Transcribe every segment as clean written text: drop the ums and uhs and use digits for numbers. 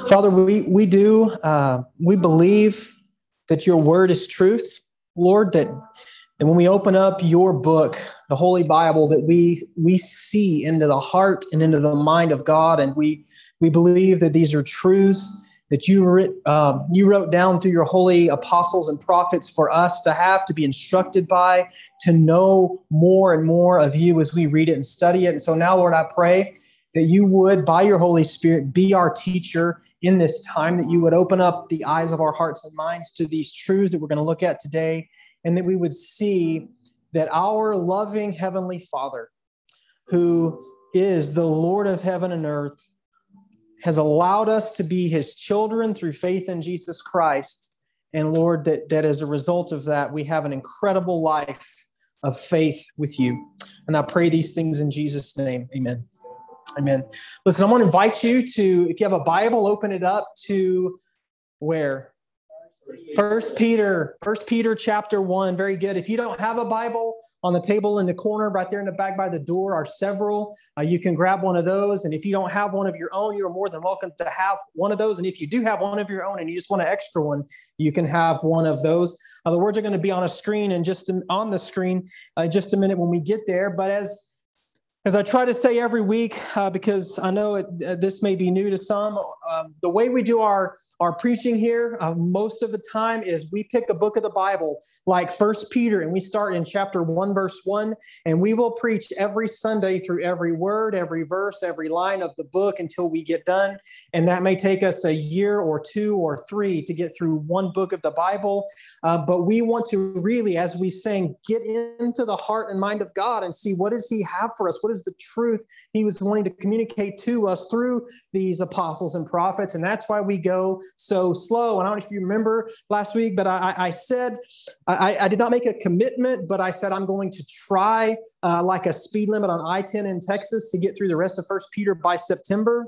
Father, we believe that your word is truth, Lord, that and when we open up your book, the Holy Bible, that we see into the heart and into the mind of God, and we believe that these are truths that you wrote down through your holy apostles and prophets for us to have, to be instructed by, to know more and more of you as we read it and study it. And so now, Lord, I pray that you would, by your Holy Spirit, be our teacher in this time, that you would open up the eyes of our hearts and minds to these truths that we're going to look at today, and that we would see that our loving Heavenly Father, who is the Lord of heaven and earth, has allowed us to be his children through faith in Jesus Christ. And Lord, that as a result of that, we have an incredible life of faith with you. And I pray these things in Jesus' name. Amen. Amen. Listen, I want to invite you to, if you have a Bible, open it up to where? First Peter chapter 1. Very good. If you don't have a Bible, on the table in the corner right there in the back by the door are several. You can grab one of those. And if you don't have one of your own, you're more than welcome to have one of those. And if you do have one of your own and you just want an extra one, you can have one of those. The words are going to be on a screen and just on the screen just a minute when we get there. But as I try to say every week, because I know this may be new to some, the way we do our preaching here most of the time is we pick a book of the Bible like First Peter, and we start in chapter 1, verse 1, and we will preach every Sunday through every word, every verse, every line of the book until we get done. And that may take us a year or 2 or 3 to get through one book of the Bible. But we want to really, as we sing, get into the heart and mind of God and see what does he have for us? What is the truth he was wanting to communicate to us through these apostles and prophets? And that's why we go so slow. And I don't know if you remember last week, but I said, I did not make a commitment, but I said I'm going to try like a speed limit on I-10 in Texas to get through the rest of First Peter by September.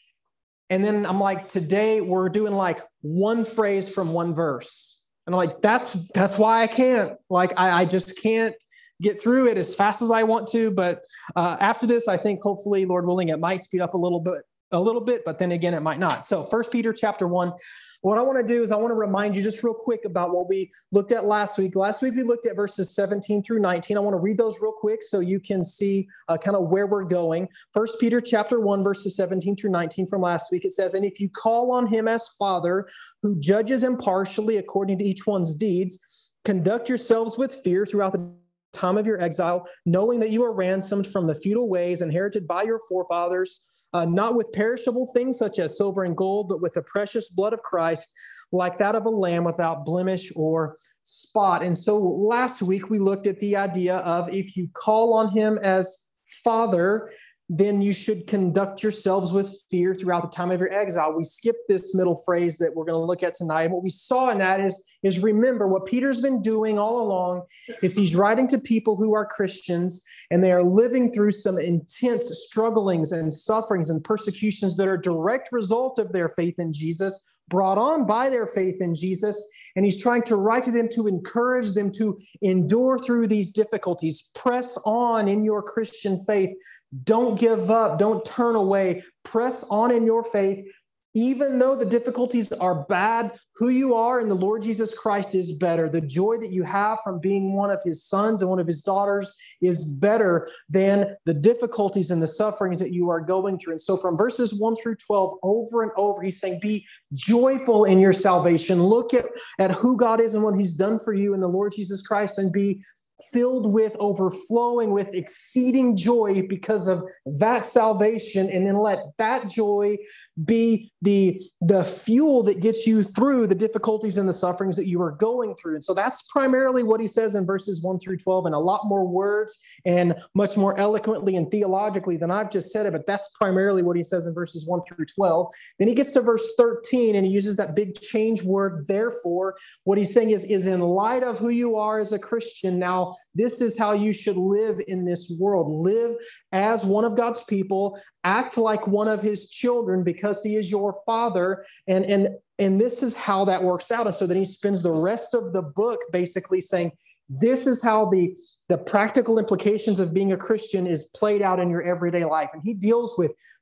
And then I'm like, today we're doing like one phrase from one verse. And I'm like, that's why I can't. Like, I just can't get through it as fast as I want to. But after this, I think hopefully, Lord willing, it might speed up a little bit, but then again, it might not. So First Peter chapter 1, what I want to do is I want to remind you just real quick about what we looked at last week. Last week, we looked at verses 17 through 19. I want to read those real quick so you can see kind of where we're going. First Peter chapter 1, verses 17 through 19 from last week. It says, "And if you call on him as Father, who judges impartially according to each one's deeds, conduct yourselves with fear throughout the time of your exile, knowing that you are ransomed from the futile ways inherited by your forefathers, not with perishable things such as silver and gold, but with the precious blood of Christ, like that of a lamb without blemish or spot." And so last week we looked at the idea of if you call on him as Father, then you should conduct yourselves with fear throughout the time of your exile. We skipped this middle phrase that we're going to look at tonight. And what we saw in that is remember what Peter's been doing all along is he's writing to people who are Christians, and they are living through some intense strugglings and sufferings and persecutions that are a direct result of their faith in Jesus, brought on by their faith in Jesus. And he's trying to write to them to encourage them to endure through these difficulties. Press on in your Christian faith. Don't give up. Don't turn away. Press on in your faith. Even though the difficulties are bad, who you are in the Lord Jesus Christ is better. The joy that you have from being one of his sons and one of his daughters is better than the difficulties and the sufferings that you are going through. And so from verses 1 through 12, over and over, he's saying, be joyful in your salvation. Look at who God is and what he's done for you in the Lord Jesus Christ, and be filled with, overflowing with exceeding joy because of that salvation. And then let that joy be the fuel that gets you through the difficulties and the sufferings that you are going through. And so that's primarily what he says in verses 1 through 12, and a lot more words and much more eloquently and theologically than I've just said it, but that's primarily what he says in verses 1 through 12. Then he gets to verse 13 and he uses that big change word, therefore. What he's saying is in light of who you are as a Christian now, this is how you should live in this world. Live as one of God's people. Act like one of his children because he is your father. And this is how that works out. And so then he spends the rest of the book basically saying, this is how the practical implications of being a Christian is played out in your everyday life. And he deals with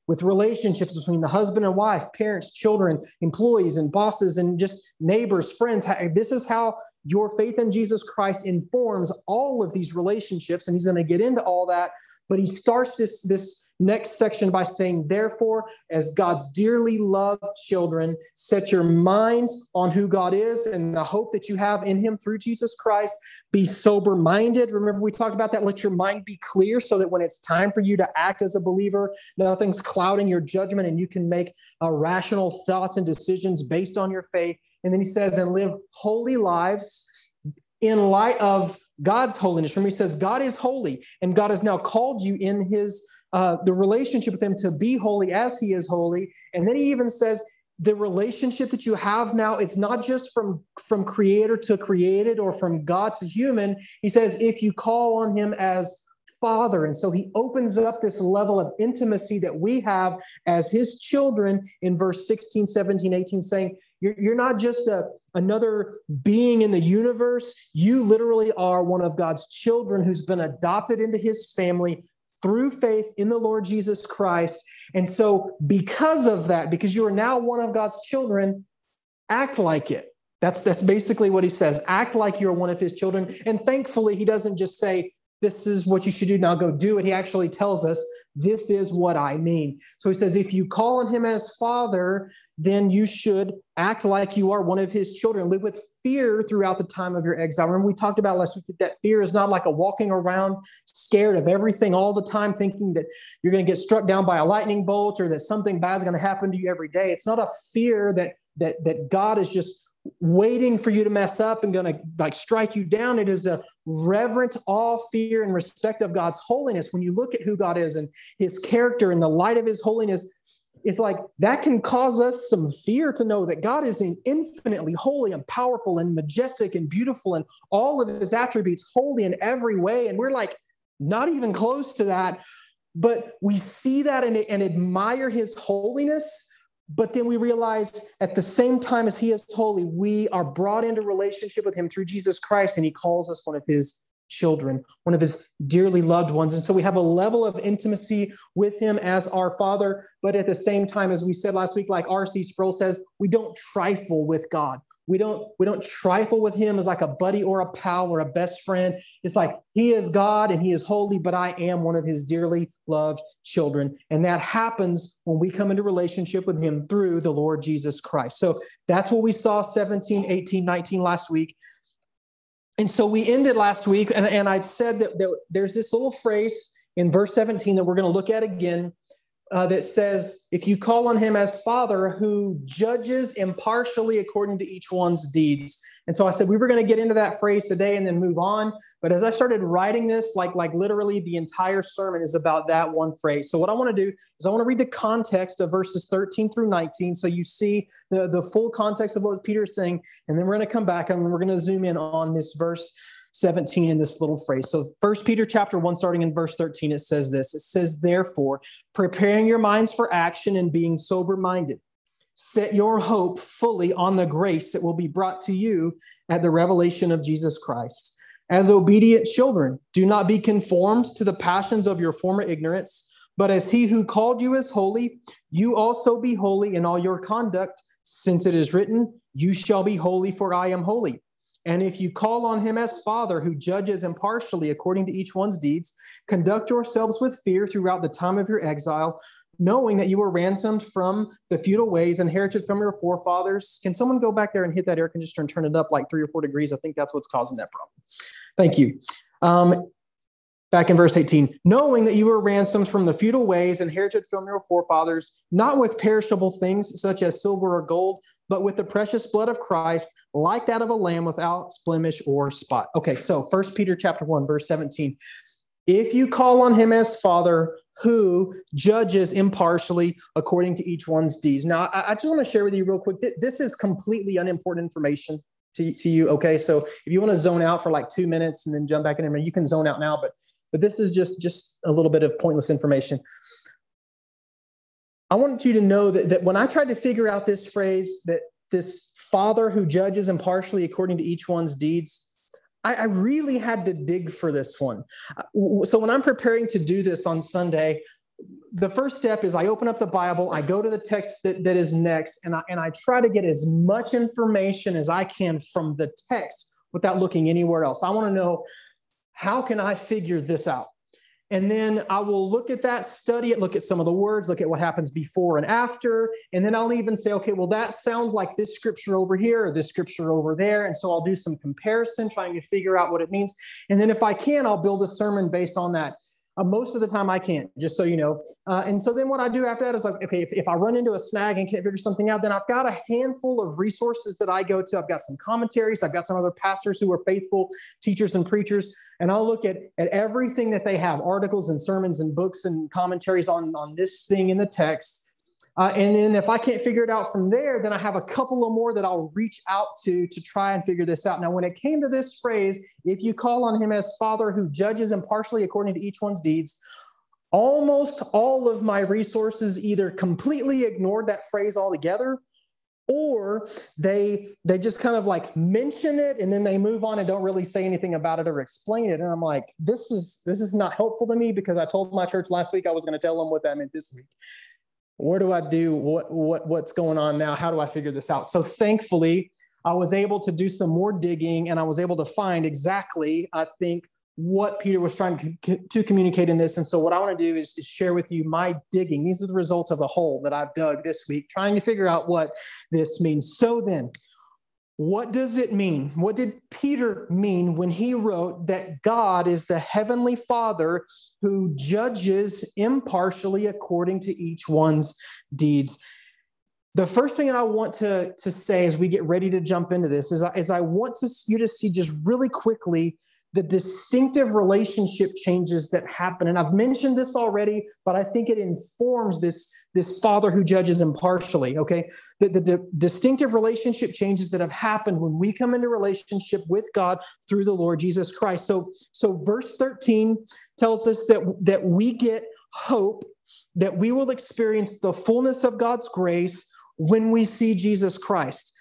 with relationships between the husband and wife, parents, children, employees, and bosses, and just neighbors, friends. This is how your faith in Jesus Christ informs all of these relationships, and he's going to get into all that. But he starts this next section by saying, therefore, as God's dearly loved children, set your minds on who God is and the hope that you have in him through Jesus Christ. Be sober-minded. Remember, we talked about that. Let your mind be clear so that when it's time for you to act as a believer, nothing's clouding your judgment and you can make rational thoughts and decisions based on your faith. And then he says, and live holy lives in light of God's holiness. Remember, he says, God is holy, and God has now called you in his the relationship with him to be holy as he is holy. And then he even says, the relationship that you have now, it's not just from creator to created or from God to human. He says, if you call on him as Father. And so he opens up this level of intimacy that we have as his children in verse 16, 17, 18, saying, you're not just another being in the universe. You literally are one of God's children who's been adopted into his family through faith in the Lord Jesus Christ. And so because of that, because you are now one of God's children, act like it. That's basically what he says. Act like you're one of his children. And thankfully, he doesn't just say, this is what you should do, now go do it. He actually tells us, this is what I mean. So he says, if you call on him as Father, then you should act like you are one of his children. Live with fear throughout the time of your exile. Remember, we talked about last week that fear is not like a walking around scared of everything all the time, thinking that you're going to get struck down by a lightning bolt or that something bad is going to happen to you every day. It's not a fear that God is just waiting for you to mess up and going to like strike you down. It is a reverent awe, fear, and respect of God's holiness. When you look at who God is and his character in the light of his holiness, it's like that can cause us some fear to know that God is infinitely holy and powerful and majestic and beautiful and all of his attributes holy in every way. And we're like not even close to that, but we see that and admire his holiness. But then we realize at the same time as he is holy, we are brought into relationship with him through Jesus Christ, and he calls us one of his children, one of his dearly loved ones. And so we have a level of intimacy with him as our Father, but at the same time, as we said last week, like R.C. Sproul says, we don't trifle with God. We don't trifle with him as like a buddy or a pal or a best friend. It's like he is God and he is holy, but I am one of his dearly loved children. And that happens when we come into relationship with him through the Lord Jesus Christ. So that's what we saw 17, 18, 19 last week. And so we ended last week, and I'd said that there's this little phrase in verse 17 that we're going to look at again that says, if you call on him as Father who judges impartially according to each one's deeds. And so I said we were going to get into that phrase today and then move on. But as I started writing this, like literally the entire sermon is about that one phrase. So what I want to do is I want to read the context of verses 13 through 19 so you see the full context of what Peter is saying. And then we're going to come back and we're going to zoom in on this verse 17 in this little phrase. So 1 Peter chapter 1, starting in verse 13, it says this. It says, therefore, preparing your minds for action and being sober-minded, set your hope fully on the grace that will be brought to you at the revelation of Jesus Christ. As obedient children, do not be conformed to the passions of your former ignorance, but as he who called you is holy, you also be holy in all your conduct, since it is written, you shall be holy, for I am holy. And if you call on him as Father who judges impartially according to each one's deeds, conduct yourselves with fear throughout the time of your exile, knowing that you were ransomed from the futile ways inherited from your forefathers. Can someone go back there and hit that air conditioner and turn it up like 3 or 4 degrees? I think that's what's causing that problem. Thank you. Back in verse 18, knowing that you were ransomed from the futile ways inherited from your forefathers, not with perishable things such as silver or gold, but with the precious blood of Christ, like that of a lamb without blemish or spot. Okay, so 1 Peter chapter 1, verse 17. If you call on him as Father who judges impartially according to each one's deeds. Now, I just want to share with you real quick. This is completely unimportant information to you, okay? So if you want to zone out for like 2 minutes and then jump back in, you can zone out now, but this is just a little bit of pointless information. I want you to know that when I tried to figure out this phrase, that this Father who judges impartially according to each one's deeds, I really had to dig for this one. So when I'm preparing to do this on Sunday, the first step is I open up the Bible, I go to the text that is next, and I try to get as much information as I can from the text without looking anywhere else. I want to know, how can I figure this out? And then I will look at that, study it, look at some of the words, look at what happens before and after. And then I'll even say, okay, well, that sounds like this scripture over here or this scripture over there. And so I'll do some comparison, trying to figure out what it means. And then if I can, I'll build a sermon based on that. Most of the time I can't, just so you know. And so then what I do after that is like, okay, if I run into a snag and can't figure something out, then I've got a handful of resources that I go to. I've got some commentaries. I've got some other pastors who are faithful teachers and preachers. And I'll look at everything that they have, articles and sermons and books and commentaries on this thing in the text. And then if I can't figure it out from there, then I have a couple of more that I'll reach out to try and figure this out. Now, when it came to this phrase, if you call on him as Father who judges impartially according to each one's deeds, almost all of my resources either completely ignored that phrase altogether, or they just kind of like mention it and then they move on and don't really say anything about it or explain it. And I'm like, this is not helpful to me, because I told my church last week I was going to tell them what that meant this week. What do I do? What's going on now? How do I figure this out? So thankfully, I was able to do some more digging, and I was able to find exactly, I think, what Peter was trying to communicate in this. And so what I want to do is share with you my digging. These are the results of a hole that I've dug this week, trying to figure out what this means. So then, what does it mean? What did Peter mean when he wrote that God is the heavenly Father who judges impartially according to each one's deeds? The first thing that I want to say as we get ready to jump into this is I want you to see just really quickly the distinctive relationship changes that happen. And I've mentioned this already, but I think it informs this Father who judges impartially, okay? The distinctive relationship changes that have happened when we come into relationship with God through the Lord Jesus Christ. So verse 13 tells us that we get hope, that we will experience the fullness of God's grace when we see Jesus Christ.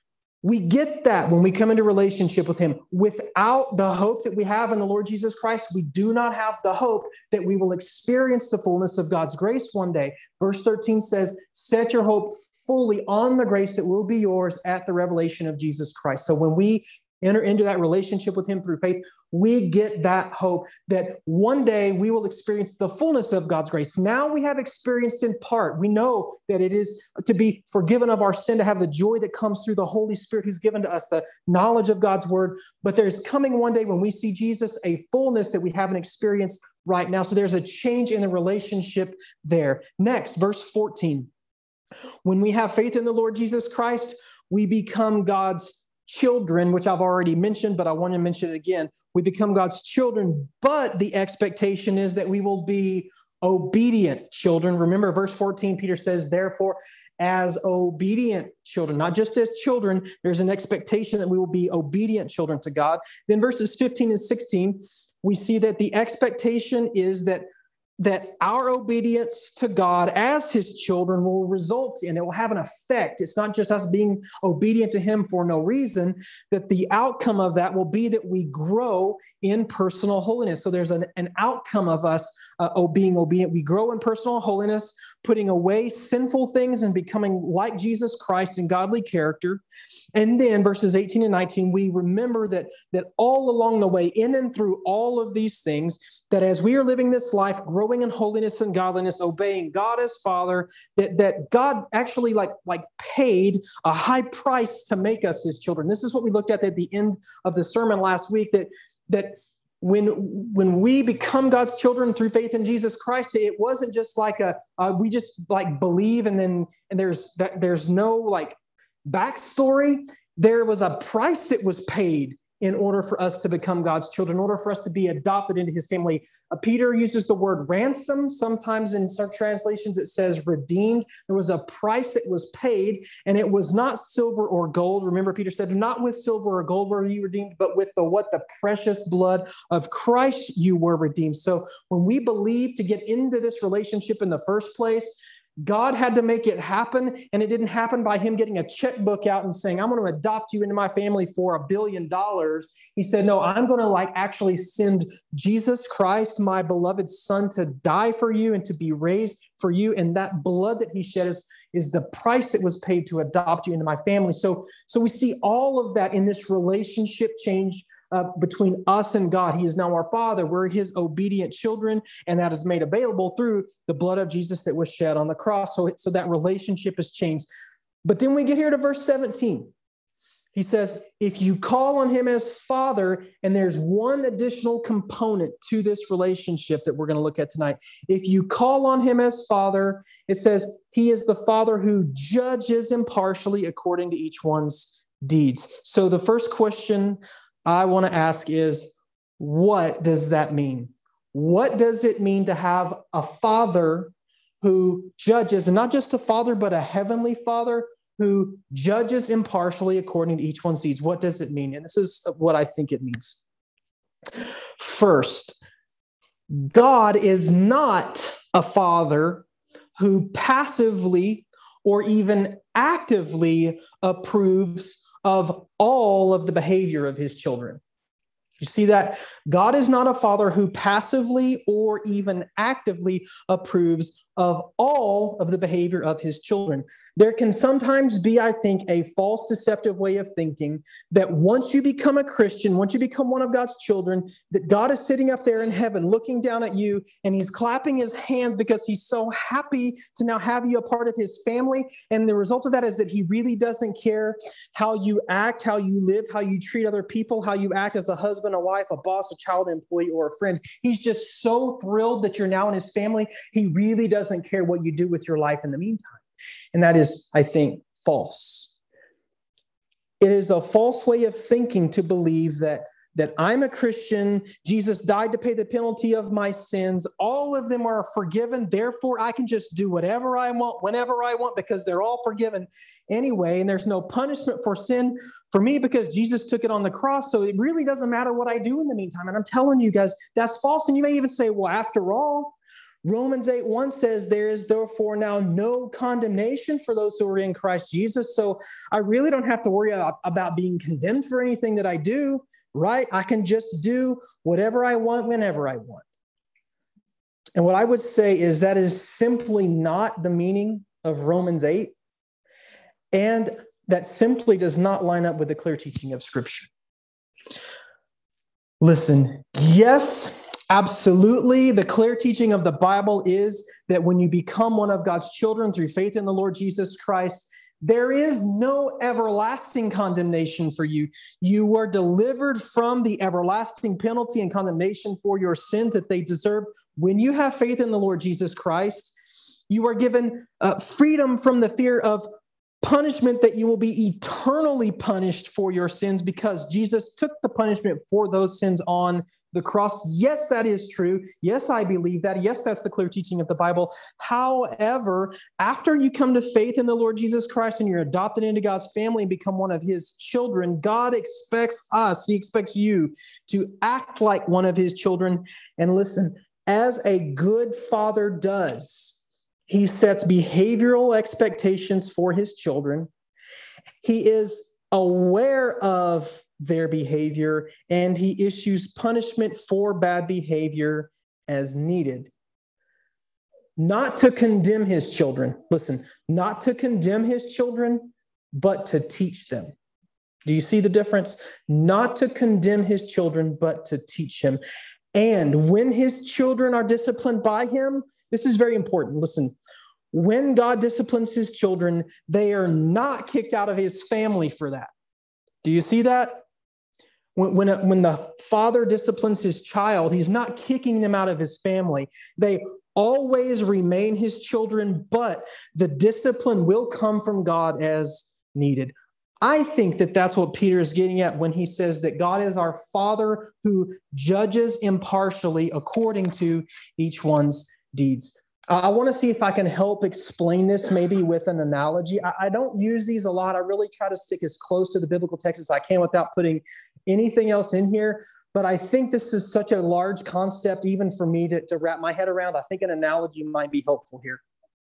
We get that when we come into relationship with him. Without the hope that we have in the Lord Jesus Christ, we do not have the hope that we will experience the fullness of God's grace one day. Verse 13 says, set your hope fully on the grace that will be yours at the revelation of Jesus Christ. So when we enter into that relationship with him through faith, we get that hope that one day we will experience the fullness of God's grace. Now we have experienced in part. We know that it is to be forgiven of our sin, to have the joy that comes through the Holy Spirit who's given to us, the knowledge of God's word. But there's coming one day when we see Jesus, a fullness that we haven't experienced right now. So there's a change in the relationship there. Next, verse 14. When we have faith in the Lord Jesus Christ, we become God's children, which I've already mentioned, but I want to mention it again. We become God's children, but the expectation is that we will be obedient children. Remember, verse 14, Peter says, therefore, as obedient children, not just as children, there's an expectation that we will be obedient children to God. Then verses 15 and 16, we see that the expectation is that our obedience to God as his children will result in, it will have an effect. It's not just us being obedient to him for no reason, that the outcome of that will be that we grow in personal holiness. So there's an outcome of us being obedient. We grow in personal holiness, putting away sinful things and becoming like Jesus Christ in godly character. And then verses 18 and 19, we remember that all along the way, in and through all of these things, that as we are living this life, growing in holiness and godliness, obeying God as Father, that God actually like paid a high price to make us his children. This is what we looked at the end of the sermon last week, that when we become God's children through faith in Jesus Christ, it wasn't just like we just like believe and there's no like backstory. There was a price that was paid in order for us to become God's children, in order for us to be adopted into his family. Peter uses the word ransom. Sometimes in some translations it says redeemed. There was a price that was paid, and it was not silver or gold. Remember, Peter said, not with silver or gold were you redeemed, but with the precious blood of Christ you were redeemed. So when we believe to get into this relationship in the first place, God had to make it happen, and it didn't happen by him getting a checkbook out and saying, I'm going to adopt you into my family for $1 billion. He said, no, I'm going to actually send Jesus Christ, my beloved son, to die for you and to be raised for you. And that blood that he shed is the price that was paid to adopt you into my family. So we see all of that in this relationship change between us and God. He is now our Father. We're his obedient children, and that is made available through the blood of Jesus that was shed on the cross. So that relationship has changed. But then we get here to verse 17. He says, if you call on him as Father, and there's one additional component to this relationship that we're going to look at tonight. If you call on him as Father, it says he is the Father who judges impartially according to each one's deeds. So the first question I want to ask is, what does that mean? What does it mean to have a Father who judges, and not just a Father, but a heavenly Father who judges impartially according to each one's deeds? What does it mean? And this is what I think it means. First, God is not a Father who passively or even actively approves of all of the behavior of his children. You see that? God is not a Father who passively or even actively approves of all of the behavior of his children. There can sometimes be, I think, a false deceptive way of thinking that once you become a Christian, once you become one of God's children, that God is sitting up there in heaven looking down at you and he's clapping his hands because he's so happy to now have you a part of his family. And the result of that is that he really doesn't care how you act, how you live, how you treat other people, how you act as a husband, a wife, a boss, a child, employee, or a friend. He's just so thrilled that you're now in his family. He really doesn't care what you do with your life in the meantime. And that is, I think, false. It is a false way of thinking to believe that I'm a Christian. Jesus died to pay the penalty of my sins. All of them are forgiven. Therefore, I can just do whatever I want, whenever I want, because they're all forgiven anyway. And there's no punishment for sin for me because Jesus took it on the cross. So it really doesn't matter what I do in the meantime. And I'm telling you guys, that's false. And you may even say, well, after all, Romans 8:1 says, there is therefore now no condemnation for those who are in Christ Jesus. So I really don't have to worry about being condemned for anything that I do, right? I can just do whatever I want, whenever I want. And what I would say is that is simply not the meaning of Romans 8. And that simply does not line up with the clear teaching of Scripture. Listen, yes, absolutely. The clear teaching of the Bible is that when you become one of God's children through faith in the Lord Jesus Christ, there is no everlasting condemnation for you. You were delivered from the everlasting penalty and condemnation for your sins that they deserve. When you have faith in the Lord Jesus Christ, you are given freedom from the fear of punishment, that you will be eternally punished for your sins because Jesus took the punishment for those sins on the cross. Yes, that is true. Yes, I believe that. Yes, that's the clear teaching of the Bible. However, after you come to faith in the Lord Jesus Christ and you're adopted into God's family and become one of his children, God expects us, he expects you to act like one of his children. And listen, as a good father does, he sets behavioral expectations for his children. He is aware of their behavior, and he issues punishment for bad behavior as needed. Not to condemn his children. Listen, not to condemn his children, but to teach them. Do you see the difference? Not to condemn his children, but to teach him. And when his children are disciplined by him, this is very important. Listen, when God disciplines his children, they are not kicked out of his family for that. Do you see that? When the father disciplines his child, he's not kicking them out of his family. They always remain his children, but the discipline will come from God as needed. I think that that's what Peter is getting at when he says that God is our Father who judges impartially according to each one's deeds. I want to see if I can help explain this maybe with an analogy. I don't use these a lot. I really try to stick as close to the biblical text as I can without putting anything else in here. But I think this is such a large concept, even for me to wrap my head around. I think an analogy might be helpful here.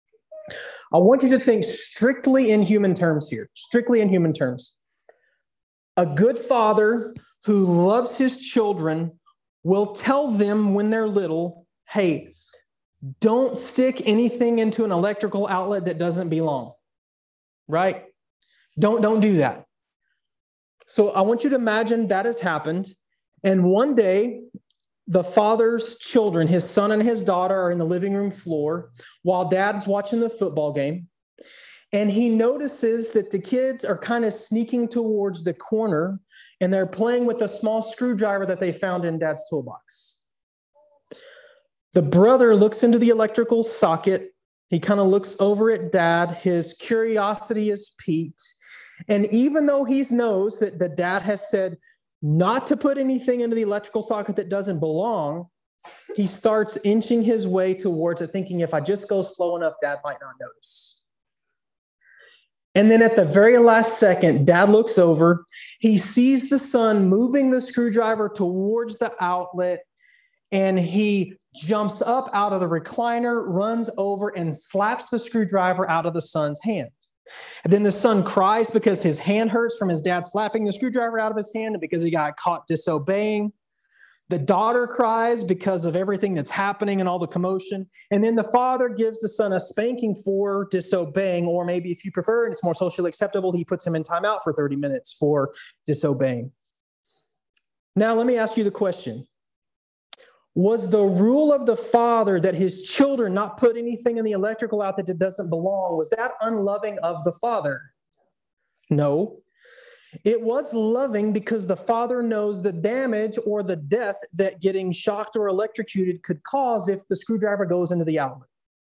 I want you to think strictly in human terms here, strictly in human terms. A good father who loves his children will tell them when they're little, hey, don't stick anything into an electrical outlet that doesn't belong, right? Don't do that. So I want you to imagine that has happened. And one day, the father's children, his son and his daughter, are in the living room floor while dad's watching the football game. And he notices that the kids are kind of sneaking towards the corner and they're playing with a small screwdriver that they found in dad's toolbox. The brother looks into the electrical socket. He kind of looks over at dad. His curiosity is piqued. And even though he knows that the dad has said not to put anything into the electrical socket that doesn't belong, he starts inching his way towards it, thinking if I just go slow enough, dad might not notice. And then at the very last second, dad looks over. He sees the son moving the screwdriver towards the outlet, and he jumps up out of the recliner, runs over, and slaps the screwdriver out of the son's hand. And then the son cries because his hand hurts from his dad slapping the screwdriver out of his hand and because he got caught disobeying. The daughter cries because of everything that's happening and all the commotion. And then the father gives the son a spanking for disobeying, or maybe if you prefer, and it's more socially acceptable, he puts him in timeout for 30 minutes for disobeying. Now, let me ask you the question. Was the rule of the father that his children not put anything in the electrical outlet that doesn't belong, was that unloving of the father? No. It was loving because the father knows the damage or the death that getting shocked or electrocuted could cause if the screwdriver goes into the outlet.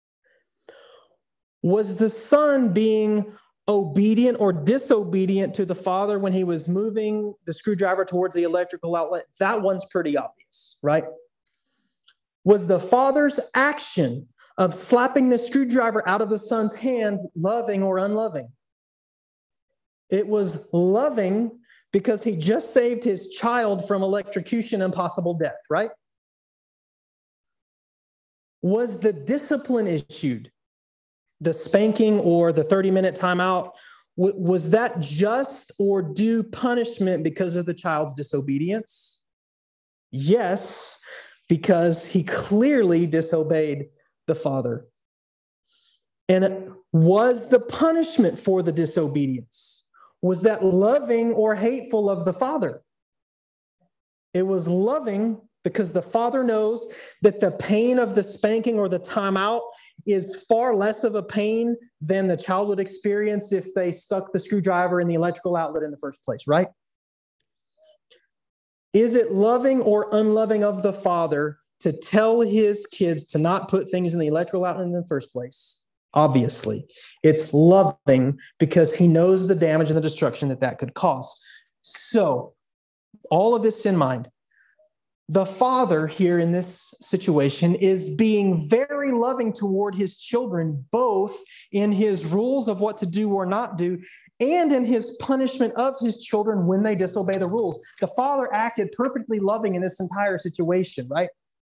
Was the son being obedient or disobedient to the father when he was moving the screwdriver towards the electrical outlet? That one's pretty obvious, right? Was the father's action of slapping the screwdriver out of the son's hand loving or unloving? It was loving because he just saved his child from electrocution and possible death, right? Was the discipline issued, the spanking or the 30-minute timeout, was that just or due punishment because of the child's disobedience? Yes, because he clearly disobeyed the father. And was the punishment for the disobedience, was that loving or hateful of the father? It was loving because the father knows that the pain of the spanking or the timeout is far less of a pain than the child would experience if they stuck the screwdriver in the electrical outlet in the first place, right? Is it loving or unloving of the father to tell his kids to not put things in the electrical outlet in the first place? Obviously, it's loving because he knows the damage and the destruction that could cause. So, all of this in mind, the father here in this situation is being very loving toward his children, both in his rules of what to do or not do, and in his punishment of his children when they disobey the rules. The father acted perfectly loving in this entire situation, right?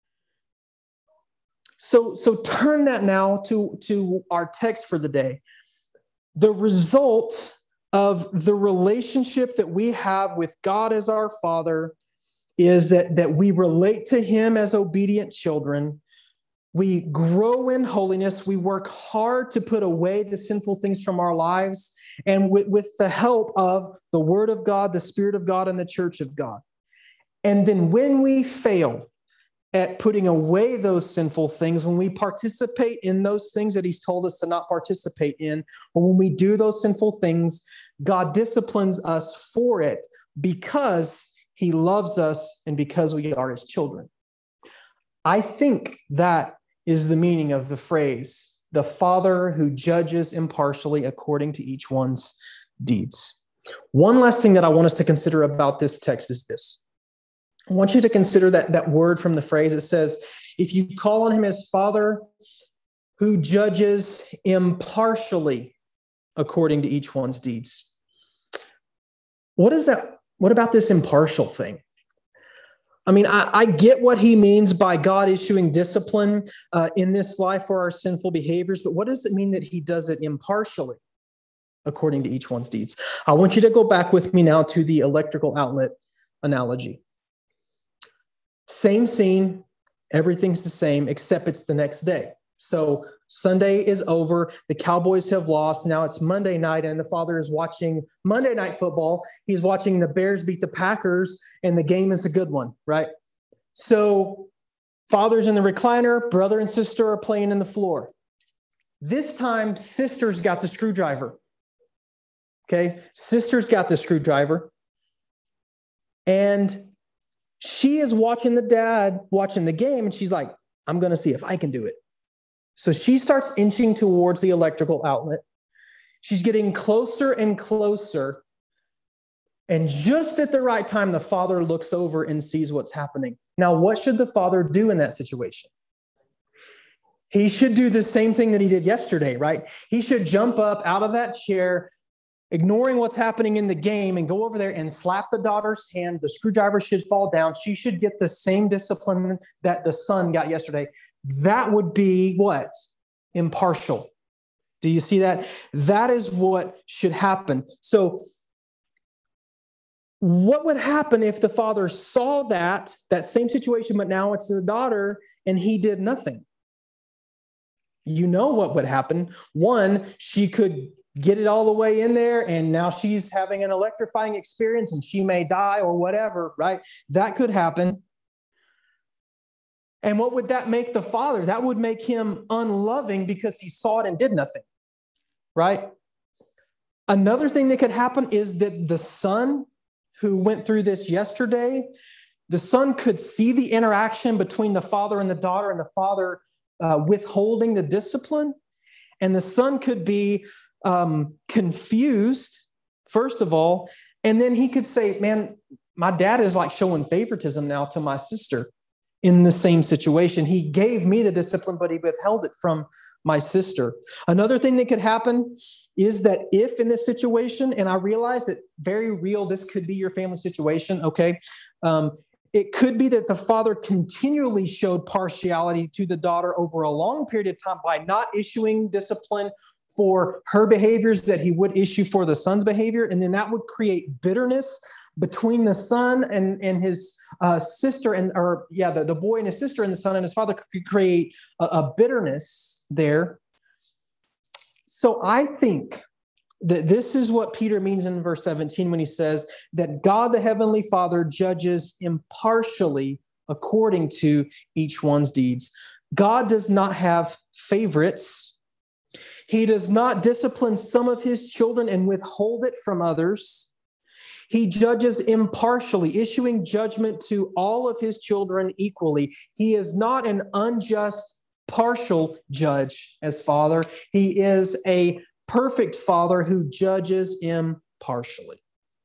So turn that now to our text for the day. The result of the relationship that we have with God as our Father is that we relate to Him as obedient children. We grow in holiness. We work hard to put away the sinful things from our lives, and with the help of the Word of God, the Spirit of God, and the Church of God. And then when we fail at putting away those sinful things, when we participate in those things that He's told us to not participate in, or when we do those sinful things, God disciplines us for it because He loves us and because we are His children. I think that is the meaning of the phrase, the Father who judges impartially according to each one's deeds. One last thing that I want us to consider about this text is this. I want you to consider that word from the phrase. It says, if you call on Him as Father who judges impartially according to each one's deeds. What is that? What about this impartial thing? I mean, I get what he means by God issuing discipline in this life for our sinful behaviors, but what does it mean that he does it impartially according to each one's deeds? I want you to go back with me now to the electrical outlet analogy. Same scene, everything's the same, except it's the next day. So Sunday is over. The Cowboys have lost. Now it's Monday night, and the father is watching Monday Night Football. He's watching the Bears beat the Packers, and the game is a good one, right? So father's in the recliner. Brother and sister are playing in the floor. This time, sister's got the screwdriver. Okay? Sister's got the screwdriver. And she is watching the dad watching the game, and she's like, I'm going to see if I can do it. So she starts inching towards the electrical outlet. She's getting closer and closer. And just at the right time, the father looks over and sees what's happening. Now, what should the father do in that situation? He should do the same thing that he did yesterday, right? He should jump up out of that chair, ignoring what's happening in the game, and go over there and slap the daughter's hand. The screwdriver should fall down. She should get the same discipline that the son got yesterday. That would be what? Impartial. Do you see that? That is what should happen. So what would happen if the father saw that same situation, but now it's the daughter, and he did nothing? You know what would happen. One, she could get it all the way in there, and now she's having an electrifying experience, and she may die or whatever, right? That could happen. And what would that make the father? That would make him unloving because he saw it and did nothing, right? Another thing that could happen is that the son who went through this yesterday, the son could see the interaction between the father and the daughter, and the father withholding the discipline. And the son could be confused, first of all, and then he could say, man, my dad is like showing favoritism now to my sister in the same situation. He gave me the discipline, but he withheld it from my sister. Another thing that could happen is that if in this situation, and I realize that very real, this could be your family situation, okay? It could be that the father continually showed partiality to the daughter over a long period of time by not issuing discipline for her behaviors that he would issue for the son's behavior. And then that would create bitterness between the son and his sister, the boy and his sister, and the son and his father could create a bitterness there. So I think that this is what Peter means in verse 17 when he says that God, the Heavenly Father, judges impartially according to each one's deeds. God does not have favorites. He does not discipline some of his children and withhold it from others. He judges impartially, issuing judgment to all of his children equally. He is not an unjust, partial judge as Father. He is a perfect Father who judges impartially.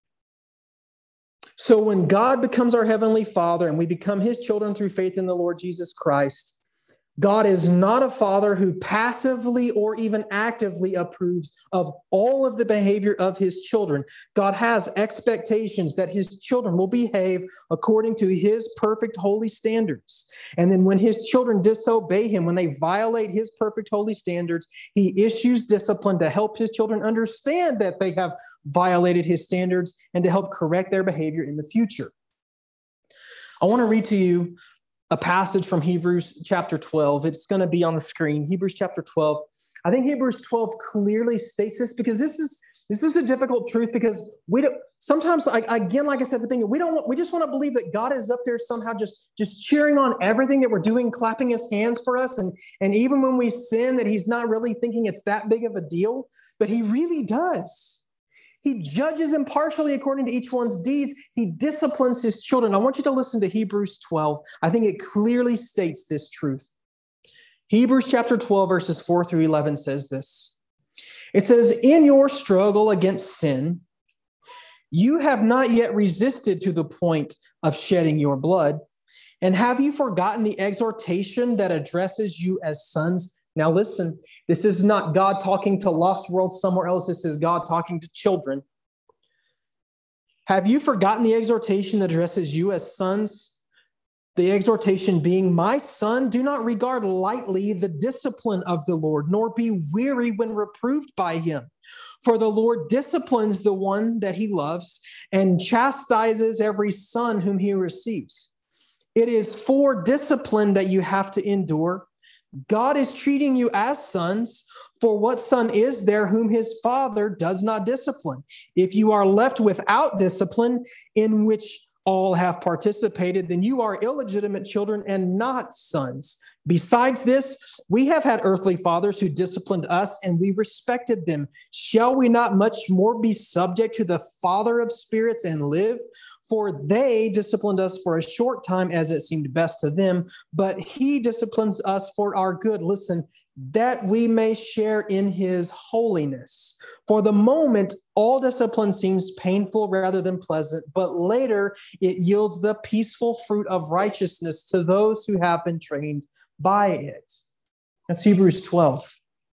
So when God becomes our Heavenly Father and we become his children through faith in the Lord Jesus Christ, God is not a father who passively or even actively approves of all of the behavior of his children. God has expectations that his children will behave according to his perfect holy standards. And then when his children disobey him, when they violate his perfect holy standards, he issues discipline to help his children understand that they have violated his standards and to help correct their behavior in the future. I want to read to you a passage from Hebrews chapter 12. It's going to be on the screen. Hebrews chapter 12. I think Hebrews 12 clearly states this because this is a difficult truth because we don't sometimes, again, like I said at the beginning, we just want to believe that God is up there somehow just cheering on everything that we're doing, clapping his hands for us. And even when we sin, that he's not really thinking it's that big of a deal, but he really does. He judges impartially according to each one's deeds. He disciplines his children. I want you to listen to Hebrews 12. I think it clearly states this truth. Hebrews chapter 12, verses 4 through 11 says this. It says, in your struggle against sin, you have not yet resisted to the point of shedding your blood. And have you forgotten the exhortation that addresses you as sons? Now listen, this is not God talking to lost world somewhere else. This is God talking to children. Have you forgotten the exhortation that addresses you as sons? The exhortation being, my son, do not regard lightly the discipline of the Lord, nor be weary when reproved by him. For the Lord disciplines the one that he loves and chastises every son whom he receives. It is for discipline that you have to endure. God is treating you as sons. For what son is there whom his father does not discipline? If you are left without discipline, in which all have participated, then you are illegitimate children and not sons. Besides this, we have had earthly fathers who disciplined us, and we respected them. Shall we not much more be subject to the Father of spirits and live? For they disciplined us for a short time as it seemed best to them, but he disciplines us for our good. Listen, that we may share in his holiness. For the moment, all discipline seems painful rather than pleasant, but later it yields the peaceful fruit of righteousness to those who have been trained by it. That's Hebrews 12.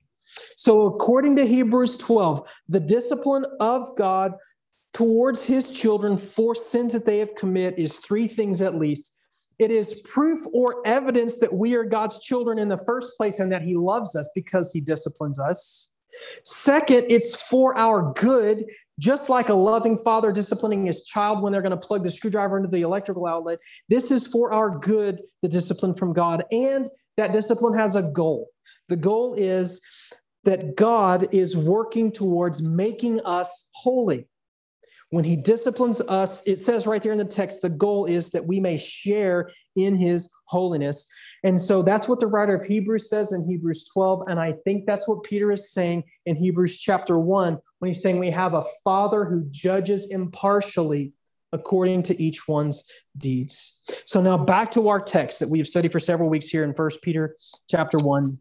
So according to Hebrews 12, the discipline of God towards his children for sins that they have committed is three things at least. It is proof or evidence that we are God's children in the first place and that he loves us because he disciplines us. Second, it's for our good, just like a loving father disciplining his child when they're going to plug the screwdriver into the electrical outlet. This is for our good, the discipline from God. And that discipline has a goal. The goal is that God is working towards making us holy. When he disciplines us, it says right there in the text, the goal is that we may share in his holiness. And so that's what the writer of Hebrews says in Hebrews 12. And I think that's what Peter is saying in Hebrews chapter 1, when he's saying we have a father who judges impartially according to each one's deeds. So now back to our text that we've studied for several weeks here in 1 Peter chapter 1.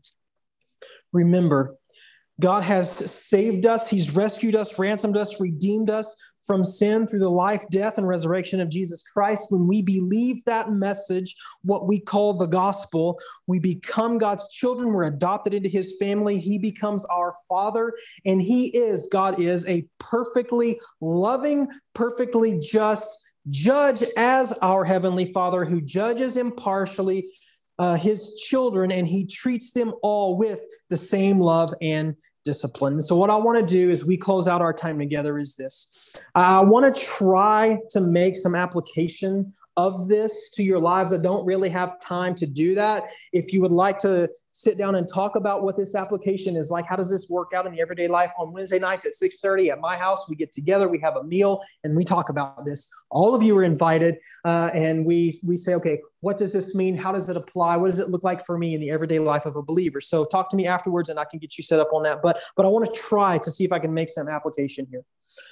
Remember, God has saved us. He's rescued us, ransomed us, redeemed us from sin through the life, death, and resurrection of Jesus Christ. When we believe that message, what we call the gospel, we become God's children. We're adopted into his family. He becomes our father, and God is a perfectly loving, perfectly just judge as our heavenly Father who judges impartially his children, and he treats them all with the same love and discipline. So what I want to do as we close out our time together is this. I want to try to make some application of this to your lives. I don't really have time to do that. If you would like to sit down and talk about what this application is like, how does this work out in the everyday life? On Wednesday nights at 6:30 at my house, we get together, we have a meal, and we talk about this. All of you are invited, and we say, okay, what does this mean? How does it apply? What does it look like for me in the everyday life of a believer? So talk to me afterwards, and I can get you set up on that. But I want to try to see if I can make some application here.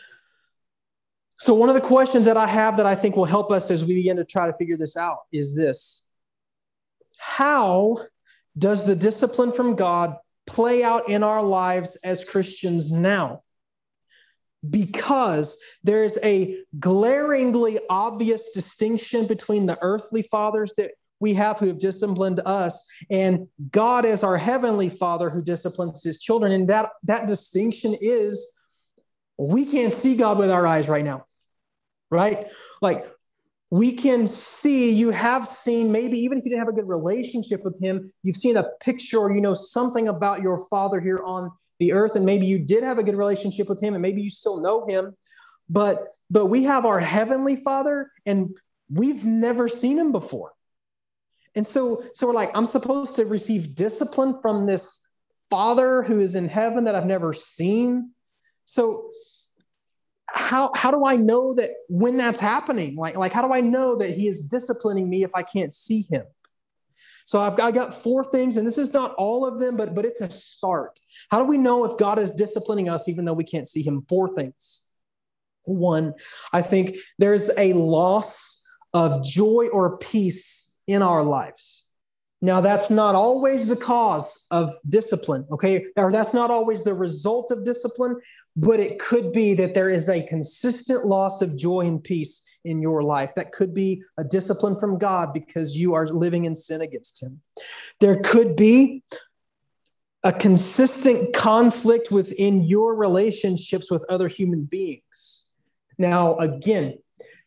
So one of the questions that I have that I think will help us as we begin to try to figure this out is this. How does the discipline from God play out in our lives as Christians now? Because there's a glaringly obvious distinction between the earthly fathers that we have who have disciplined us and God as our heavenly Father who disciplines his children. And that distinction is we can't see God with our eyes right now. Right? Like we can see, you have seen, maybe even if you didn't have a good relationship with him, you've seen a picture or you know something about your Father here on the earth, and maybe you did have a good relationship with him, and maybe you still know him, but we have our heavenly Father, and we've never seen him before. And so we're like, I'm supposed to receive discipline from this Father who is in heaven that I've never seen. So how do I know that when that's happening? Like how do I know that he is disciplining me if I can't see him? So I got four things, and this is not all of them, but it's a start. How do we know if God is disciplining us even though we can't see him? Four things. One, I think there's a loss of joy or peace in our lives. Now, that's not always the cause of discipline, okay? Or that's not always the result of discipline, but it could be that there is a consistent loss of joy and peace in your life. That could be a discipline from God because you are living in sin against him. There could be a consistent conflict within your relationships with other human beings. Now, again,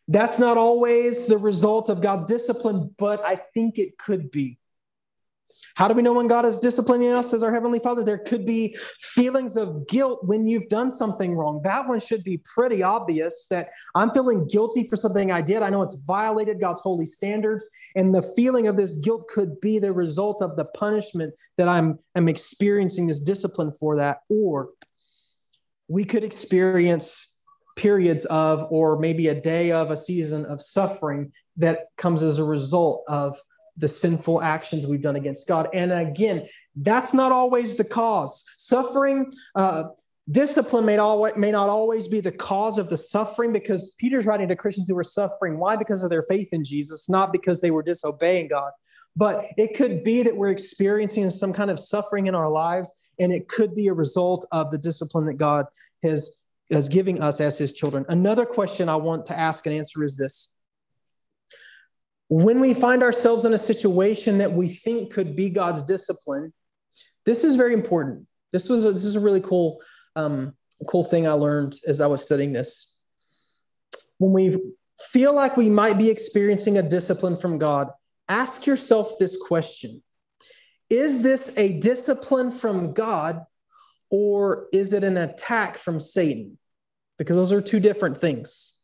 That's not always the result of God's discipline, but I think it could be. How do we know when God is disciplining us as our Heavenly Father? There could be feelings of guilt when you've done something wrong. That one should be pretty obvious, that I'm feeling guilty for something I did. I know it's violated God's holy standards, and the feeling of this guilt could be the result of the punishment that I'm experiencing, this discipline for that. Or we could experience periods of, or maybe a day of, a season of suffering that comes as a result of the sinful actions we've done against God. And again, that's not always the cause. Suffering, discipline may not always be the cause of the suffering, because Peter's writing to Christians who are suffering. Why? Because of their faith in Jesus, not because they were disobeying God. But it could be that we're experiencing some kind of suffering in our lives, and it could be a result of the discipline that God is giving us as his children. Another question I want to ask and answer is this. When we find ourselves in a situation that we think could be God's discipline, this is very important. This is a really cool thing I learned as I was studying this. When we feel like we might be experiencing a discipline from God, ask yourself this question. Is this a discipline from God, or is it an attack from Satan? Because those are two different things.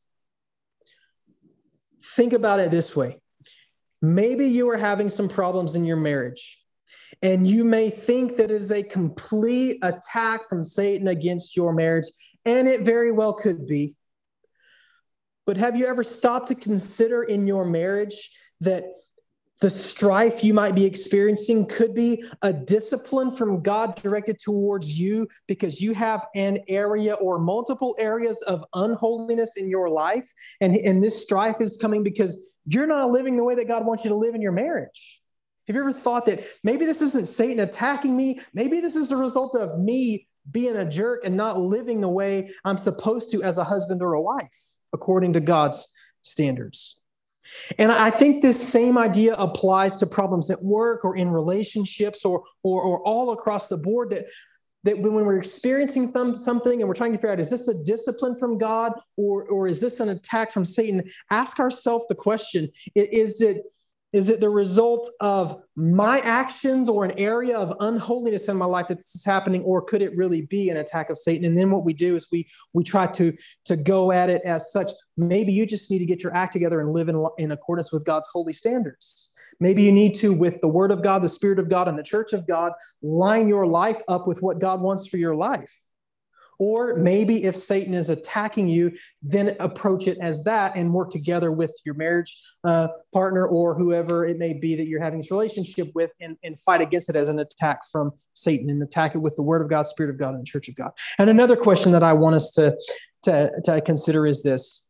Think about it this way. Maybe you are having some problems in your marriage, and you may think that it is a complete attack from Satan against your marriage, and it very well could be. But have you ever stopped to consider in your marriage that the strife you might be experiencing could be a discipline from God directed towards you, because you have an area or multiple areas of unholiness in your life, and this strife is coming because you're not living the way that God wants you to live in your marriage? Have you ever thought that maybe this isn't Satan attacking me? Maybe this is a result of me being a jerk and not living the way I'm supposed to as a husband or a wife, according to God's standards. And I think this same idea applies to problems at work or in relationships or all across the board, that when we're experiencing something and we're trying to figure out, is this a discipline from God, or is this an attack from Satan? Ask ourselves the question, is it the result of my actions or an area of unholiness in my life that this is happening, or could it really be an attack of Satan? And then what we do is we try to go at it as such. Maybe you just need to get your act together and live in accordance with God's holy standards. Maybe you need to, with the Word of God, the Spirit of God, and the Church of God, line your life up with what God wants for your life. Or maybe if Satan is attacking you, then approach it as that and work together with your marriage partner or whoever it may be that you're having this relationship with, and fight against it as an attack from Satan, and attack it with the Word of God, Spirit of God, and the Church of God. And another question that I want us to consider is this.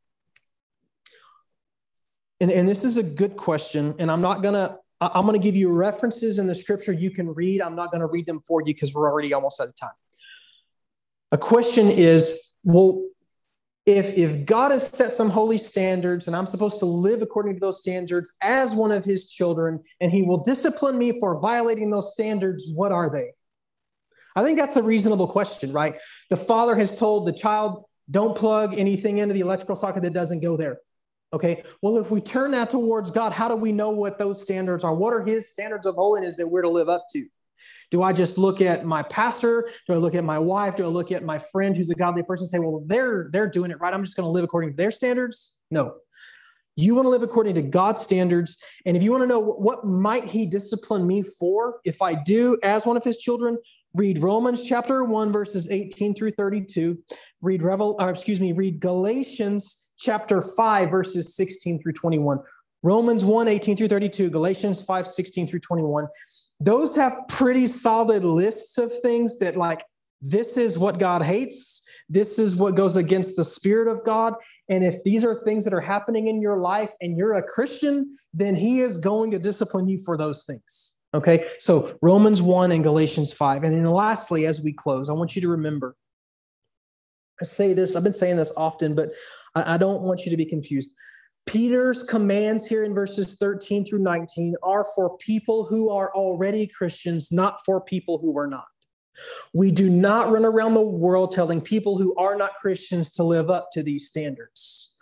And this is a good question, and I'm going to give you references in the Scripture you can read. I'm not going to read them for you because we're already almost out of time. A question is, well, if God has set some holy standards and I'm supposed to live according to those standards as one of his children, and he will discipline me for violating those standards, what are they? I think that's a reasonable question, right? The father has told the child, don't plug anything into the electrical socket that doesn't go there. Okay, well, if we turn that towards God, how do we know what those standards are? What are his standards of holiness that we're to live up to? Do I just look at my pastor? Do I look at my wife? Do I look at my friend who's a godly person and say, well, they're doing it right, I'm just going to live according to their standards? No. You want to live according to God's standards. And if you want to know what might he discipline me for if I do as one of his children, read Romans chapter 1, verses 18 through 32. Read Galatians chapter 5, verses 16 through 21. Romans 1, 18 through 32, Galatians 5, 16 through 21. Those have pretty solid lists of things that, like, this is what God hates. This is what goes against the Spirit of God. And if these are things that are happening in your life and you're a Christian, then he is going to discipline you for those things. Okay, so Romans 1 and Galatians 5. And then lastly, as we close, I want you to remember, I say this, I've been saying this often, but I don't want you to be confused. Peter's commands here in verses 13 through 19 are for people who are already Christians, not for people who are not. We do not run around the world telling people who are not Christians to live up to these standards.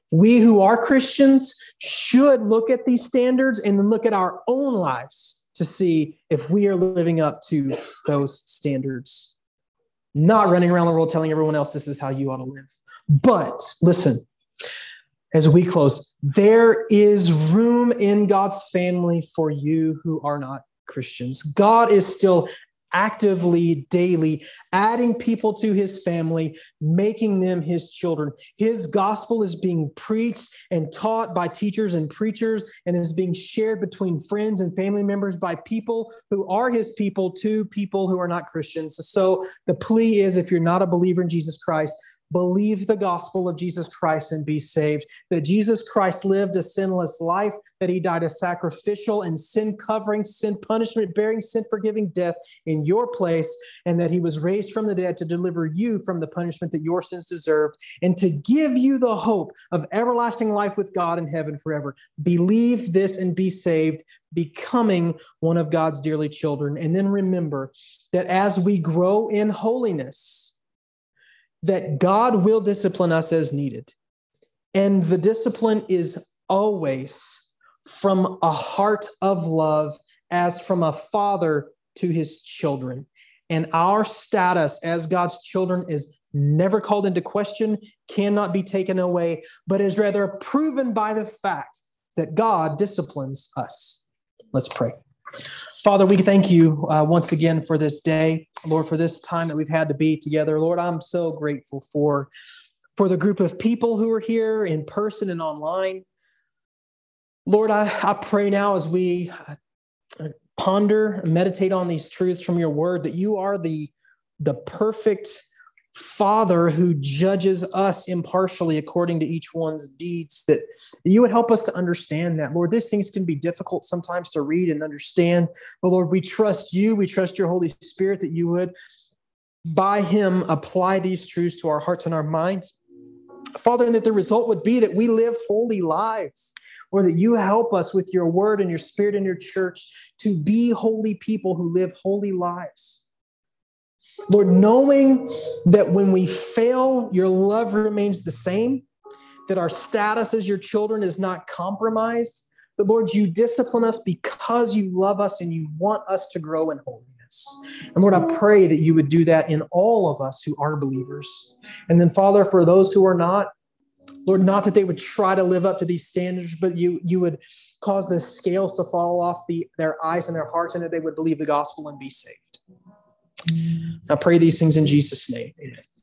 We who are Christians should look at these standards and then look at our own lives to see if we are living up to those standards. Not running around the world telling everyone else this is how you ought to live. But listen, as we close, there is room in God's family for you who are not Christians. God is still actively, daily, adding people to his family, making them his children. His gospel is being preached and taught by teachers and preachers and is being shared between friends and family members by people who are his people to people who are not Christians. So the plea is, if you're not a believer in Jesus Christ, believe the gospel of Jesus Christ and be saved. That Jesus Christ lived a sinless life, that he died a sacrificial and sin-covering, sin-punishment-bearing, sin-forgiving death in your place, and that he was raised from the dead to deliver you from the punishment that your sins deserved, and to give you the hope of everlasting life with God in heaven forever. Believe this and be saved, becoming one of God's dearly children. And then remember that as we grow in holiness, that God will discipline us as needed. And the discipline is always from a heart of love, as from a father to his children. And our status as God's children is never called into question, cannot be taken away, but is rather proven by the fact that God disciplines us. Let's pray. Father, we thank you once again for this day, Lord, for this time that we've had to be together. Lord, I'm so grateful for the group of people who are here in person and online. Lord, I pray now as we ponder and meditate on these truths from your word, that you are the perfect Father who judges us impartially according to each one's deeds, that you would help us to understand that. Lord, these things can be difficult sometimes to read and understand, but Lord, we trust you. We trust your Holy Spirit that you would, by him, apply these truths to our hearts and our minds. Father, and that the result would be that we live holy lives, or that you help us with your word and your spirit and your church to be holy people who live holy lives. Lord, knowing that when we fail, your love remains the same, that our status as your children is not compromised, but Lord, you discipline us because you love us and you want us to grow in holiness. And Lord, I pray that you would do that in all of us who are believers. And then, Father, for those who are not, Lord, not that they would try to live up to these standards, but you would cause the scales to fall off their eyes and their hearts, and that they would believe the gospel and be saved. I pray these things in Jesus' name. Amen.